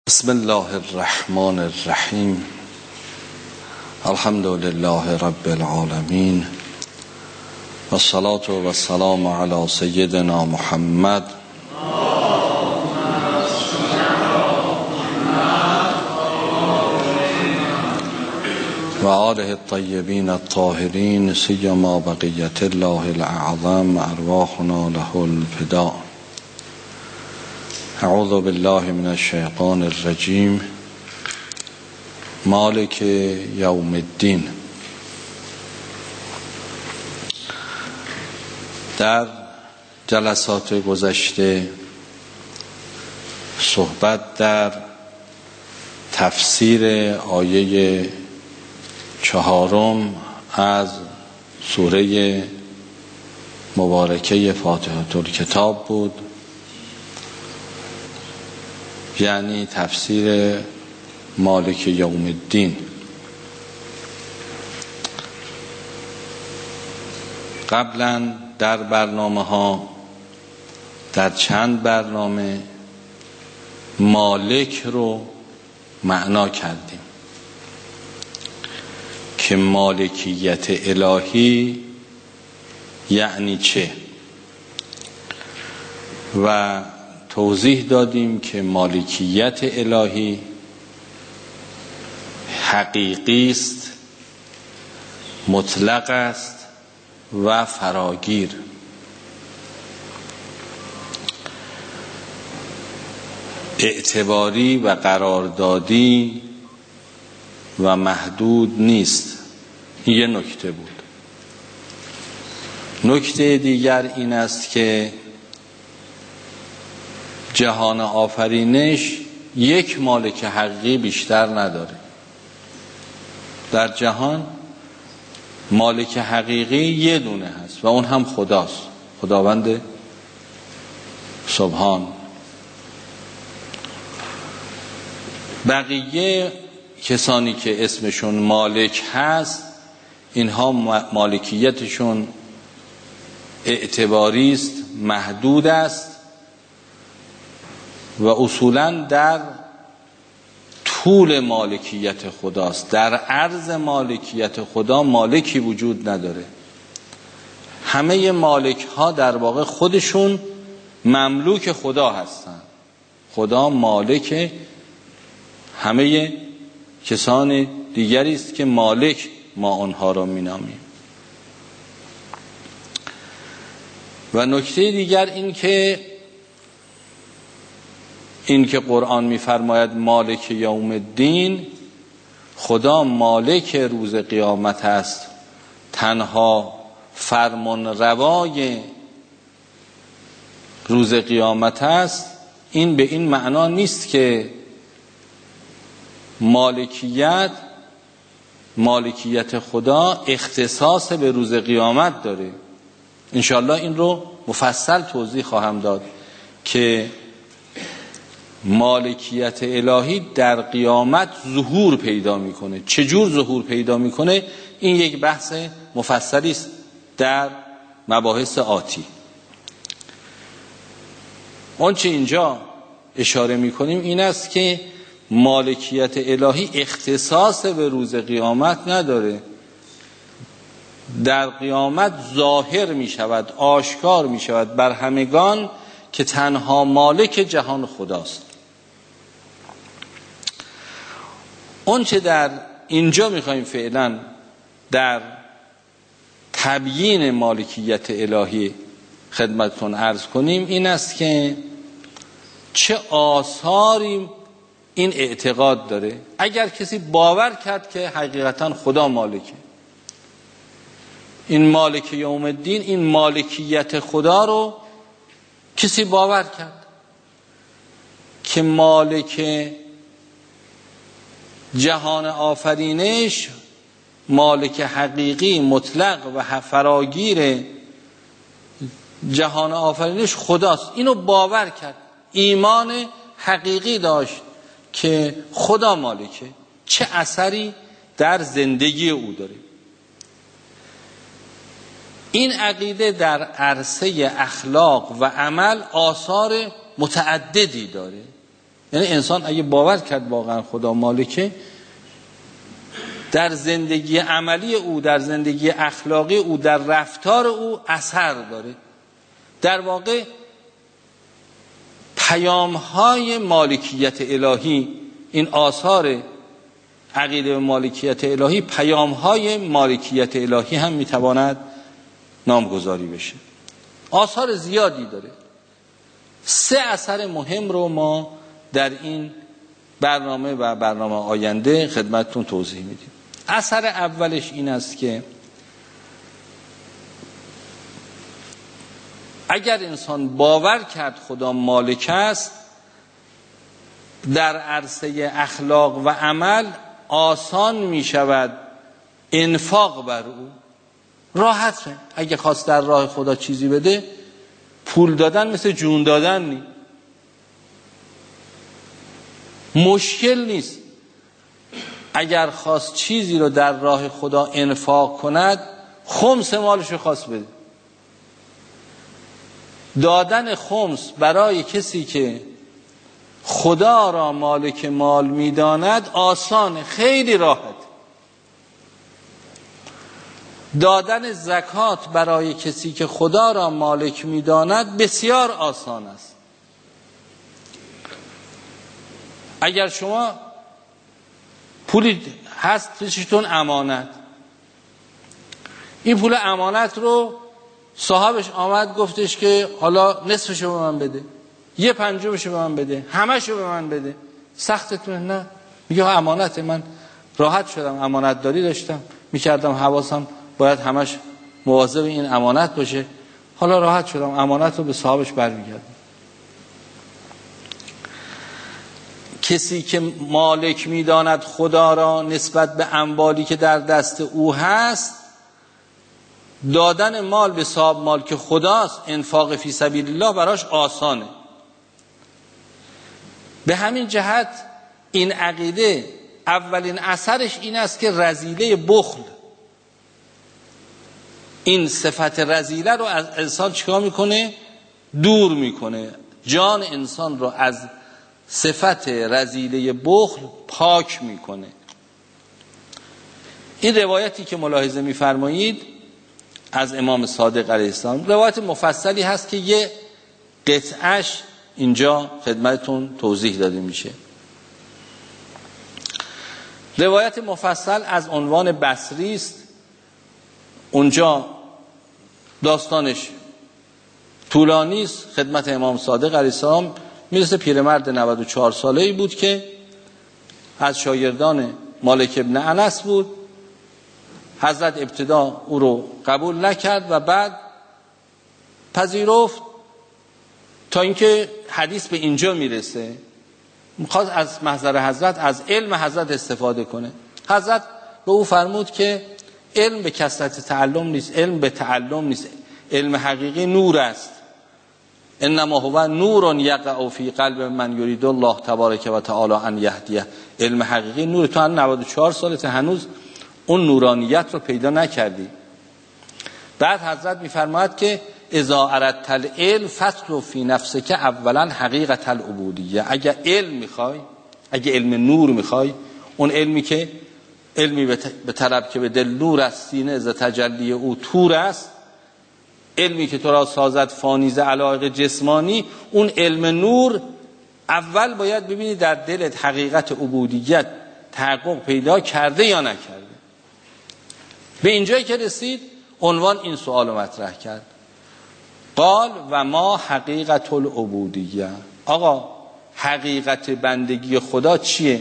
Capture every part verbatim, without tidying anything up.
بسم الله الرحمن الرحیم. الحمد لله رب العالمین و الصلاة و السلام علی سیدنا محمد و آله الطیبین الطاهرین سیما بقیت الله الاعظم ارواحنا له الفداء. اعوذ بالله من الشیطان الرجیم. مالک یوم الدین. در جلسات گذشته صحبت در تفسیر آیه چهارم از سوره مبارکه فاتحة الکتاب بود، یعنی تفسیر مالک یوم الدین. قبلا در برنامه ها در چند برنامه مالک رو معنا کردیم که مالکیت الهی یعنی چه و توضیح دادیم که مالکیت الهی حقیقی است، مطلق است و فراگیر. اعتباری و قراردادی و محدود نیست. این یه نکته بود. نکته دیگر این است که جهان آفرینش یک مالک حقیقی بیشتر نداره. در جهان مالک حقیقی یه دونه هست و اون هم خداست، خداوند سبحان. بقیه کسانی که اسمشون مالک هست، اینها مالکیتشون اعتباری است، محدود است و اصولاً در طول مالکیت خداست. در عرض مالکیت خدا مالکی وجود نداره. همه مالک ها در واقع خودشون مملوک خدا هستند. خدا مالک همه کسان دیگری است که مالک ما آنها را می‌نامیم. و نکته دیگر این که این که قرآن می‌فرماید مالک یوم الدین، خدا مالک روز قیامت است، تنها فرمان روای روز قیامت است. این به این معنا نیست که مالکیت مالکیت خدا اختصاص به روز قیامت داره. انشاءالله این رو مفصل توضیح خواهم داد که مالکیت الهی در قیامت ظهور پیدا میکنه. چجور ظهور پیدا میکنه؟ این یک بحث مفصلی است در مباحث آتی. آنچه اینجا اشاره میکنیم این است که مالکیت الهی اختصاص به روز قیامت نداره. در قیامت ظاهر میشود، آشکار میشود بر همگان که تنها مالک جهان خداست. اون چه در اینجا میخوایم فعلا در تبیین مالکیت الهی خدمتتون عرض کنیم این است که چه آثاری این اعتقاد داره. اگر کسی باور کرد که حقیقتا خدا مالکه، این مالک یوم الدین، این مالکیت خدا رو کسی باور کرد که مالک جهان آفرینش، مالک حقیقی مطلق و فراگیر جهان آفرینش خداست، اینو باور کرد، ایمان حقیقی داشت که خدا مالکه، چه اثری در زندگی او داره. این عقیده در عرصه اخلاق و عمل آثار متعددی داره. یعنی انسان اگه باور کرد واقعا خدا مالکه، در زندگی عملی او، در زندگی اخلاقی او، در رفتار او اثر داره. در واقع پیام‌های مالکیت الهی، این آثار عقیده به مالکیت الهی، پیام‌های مالکیت الهی هم میتواند نامگذاری بشه. آثار زیادی داره. سه اثر مهم رو ما در این برنامه و برنامه آینده خدمتتون توضیح میدیم. اثر اولش این است که اگر انسان باور کرد خدا مالک است، در عرصه اخلاق و عمل آسان می شود انفاق بر او. راحته. اگه خواست در راه خدا چیزی بده، پول دادن مثل جون دادن نی. مشکل نیست. اگر خواست چیزی رو در راه خدا انفاق کند، خمس مالش رو خواست بده. دادن خمس برای کسی که خدا را مالک مال می‌داند آسانه، خیلی راحت. دادن زکات برای کسی که خدا را مالک می‌داند بسیار آسان است. اگر شما پولی هست پیشتون امانت، این پول امانت رو صاحبش آمد گفتش که حالا نصفشو به من بده، یه پنجمشو به من بده، همشو به من بده، سختتونه؟ نه، میگه امانت، من راحت شدم، امانت داری داشتم میکردم، حواسم باید همش مواظب این امانت باشه، حالا راحت شدم، امانت رو به صاحبش برمیگردم. کسی که مالک میداند خدا را نسبت به اموالی که در دست او هست، دادن مال به صاحب مال که خداست، انفاق فی سبیل الله، براش آسانه. به همین جهت این عقیده اولین اثرش این است که رذیله بخل، این صفت رذیله رو از انسان چیکار میکنه؟ دور میکنه. جان انسان رو از صفت رذیله بخل پاک میکنه. این روایتی که ملاحظه میفرمایید از امام صادق علیه السلام، روایت مفصلی هست که یه قطعش اینجا خدمتتون توضیح داده میشه. روایت مفصل از عنوان بصری است. اونجا داستانش طولانی است. خدمت امام صادق علیه السلام میرسه پیرمرد نود و چهار ساله‌ای بود که از شاگردان مالک ابن انس بود. حضرت ابتدا او رو قبول نکرد و بعد پذیرفت، تا اینکه حدیث به اینجا میرسه میخواد از محضر حضرت، از علم حضرت استفاده کنه. حضرت به او فرمود که علم به کثرت تعلم نیست، علم به تعلم نیست، علم حقیقی نور است. انما هو نور یقع فی قلب من یرید الله تبارک و تعالی ان یهدیه. علم حقیقی نور. تو هم نود و چهار سالت هنوز اون نورانیت رو پیدا نکردی. بعد حضرت میفرماید که اذا اردت العلم فاطلب فی نفسک اولا حقیقت العبودیه. اگه علم میخوای، اگه علم نور میخوای، اون علمی که علمی به طلب که به دل نور است، سینه از تجلی او تور است، علمی که تو را سازد فانیز علایق جسمانی، اون علم نور اول باید ببینی در دلت حقیقت عبودیت تحقق پیدا کرده یا نکرده. به اینجایی که رسید عنوان این سوال مطرح کرد، قال و ما حقیقت العبودیه. آقا حقیقت بندگی خدا چیه؟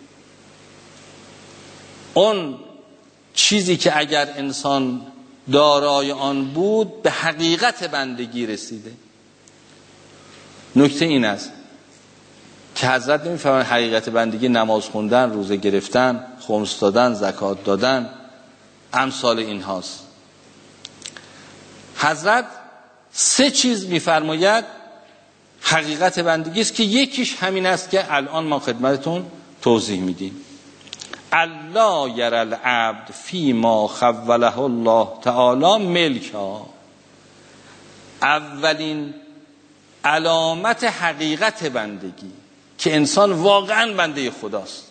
اون چیزی که اگر انسان دارای آن بود به حقیقت بندگی رسیده. نکته این است که حضرت نمی‌فرماید حقیقت بندگی نماز خوندن، روزه گرفتن، خمس دادن، زکات دادن، امثال این هاست. حضرت سه چیز می‌فرماید حقیقت بندگی است که یکیش همین است که الان ما خدمتتون توضیح میدیم. الله یرى العبد فی ما خوله الله تعالی ملکا. اولین علامت حقیقت بندگی که انسان واقعا بنده خداست،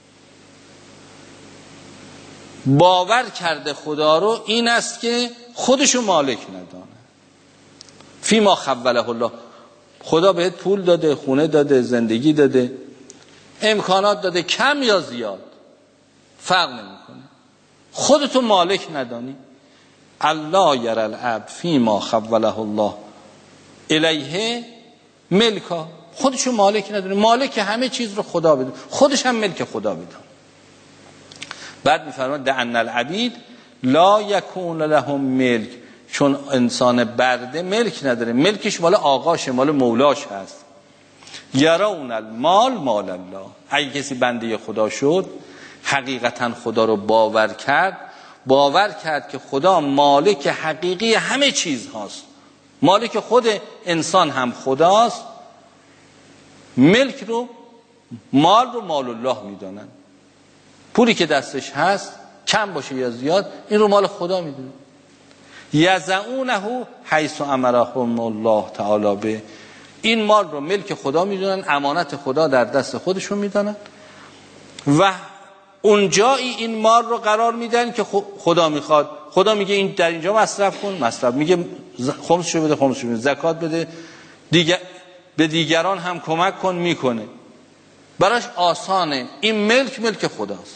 باور کرده خدا رو، این است که خودشو مالک ندانه. فیما خوله الله، خدا بهت پول داده، خونه داده، زندگی داده، امکانات داده، کم یا زیاد فرق نمیکنه، خودتو مالک ندانی. الله یری العبد فیما خوله الله الیه ملکا، خودشو مالک ندونه، مالک همه چیز رو خدا بدونه، خودش هم ملک خدا بدونه. بعد میفرماد دعن العبید لا یکون لهم ملک، چون انسان برده ملک نداره، ملکش مال آقاش، مال مولاش هست. یرون المال مال الله، اگه کسی بنده خدا شد، حقیقتا خدا رو باور کرد، باور کرد که خدا مالک حقیقی همه چیز هاست، مالک خود انسان هم خداست، ملک رو، مال رو مال الله میدانن. پولی که دستش هست کم باشه یا زیاد، این رو مال خدا میدونه. یزعونه حیث امرهم الله تعالی به، این مال رو ملک خدا میدونن، امانت خدا در دست خودشون میدونن و اونجایی این مال رو قرار میدن که خدا میخواد. خدا میگه این در اینجا مصرف کن، مصرف، میگه خمسشو بده، خمسشو بده، زکات بده، دیگر به دیگران هم کمک کن، میکنه، براش آسانه. این ملک ملک خداست.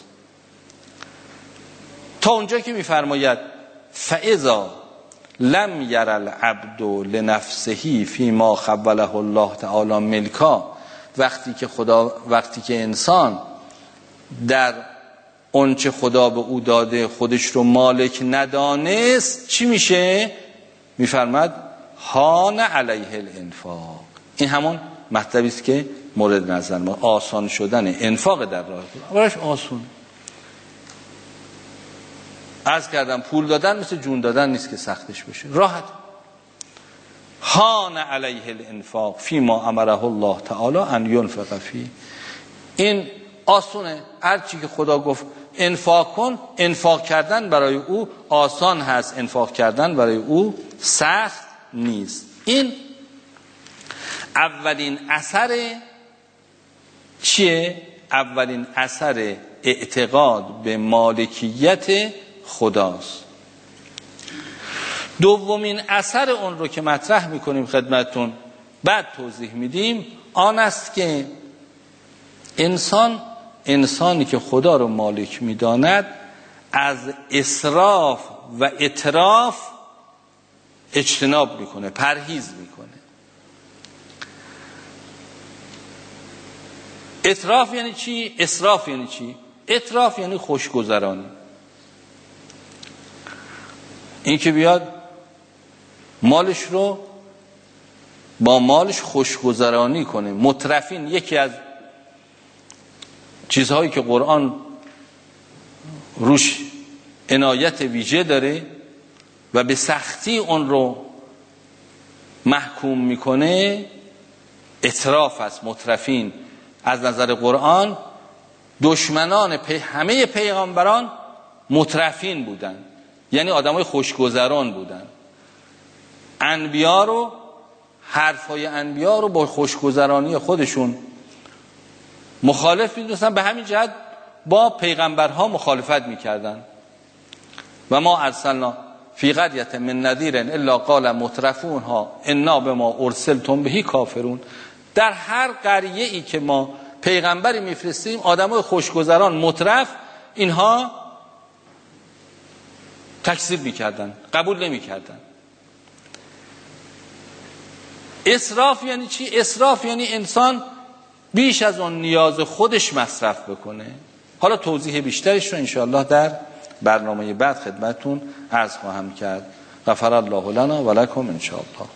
تا اونجا که میفرماید فاذا لم یر العبد لنفسه فیما خوله الله تعالی ملکا، وقتی که خدا، وقتی که انسان در اونچه خدا به او داده خودش رو مالک ندانست، چی میشه؟ میفرماد هان علیه الانفاق. این همون مطلبی است که مورد نظر ما، آسان شدن انفاق در راه خدا. براش آسون. عرض کردم پول دادن مثل جون دادن نیست که سختش بشه، راحت. هان علیه الانفاق فیما امره الله تعالی ان ينفق فی، این آسونه. هر چی که خدا گفت انفاق کن، انفاق کردن برای او آسان هست، انفاق کردن برای او سخت نیست. این اولین اثر چیه؟ اولین اثر اعتقاد به مالکیت خداست. دومین اثر اون رو که مطرح میکنیم خدمتون، بعد توضیح میدیم، آن است که انسان انسانی که خدا رو مالک میداند از اسراف و اتراف اجتناب میکنه، پرهیز میکنه. اتراف یعنی چی؟ اسراف یعنی چی؟ اتراف یعنی خوشگذرانی. این که بیاد مالش رو با مالش خوشگذرانی کنه. مترفین یکی از چیزهایی که قرآن روش عنایت ویژه داره و به سختی اون رو محکوم میکنه، اتراف است. مترفین از نظر قرآن دشمنان پی همه پیغمبران مترفین بودن، یعنی آدمای خوشگذران بودن. انبیا رو، حرفای انبیا رو با خوشگذرانی خودشون مخالف میدونستن، به همین جهت با پیغمبرها مخالفت میکردن. و ما ارسلنا فی قریة من نذیر الا قال مترفونها انا بما ارسلتم به کافرون. در هر قریه ای که ما پیغمبری میفرستیم، آدمای خوشگذران مترف، اینها تکذیب میکردن، قبول نمیکردن. اسراف یعنی چی؟ اسراف یعنی انسان بیش از اون نیاز خودش مصرف بکنه. حالا توضیح بیشترش رو انشاءالله در برنامه بعد خدمتون عرض خواهم کرد. غفر الله لنا و لکم انشاءالله.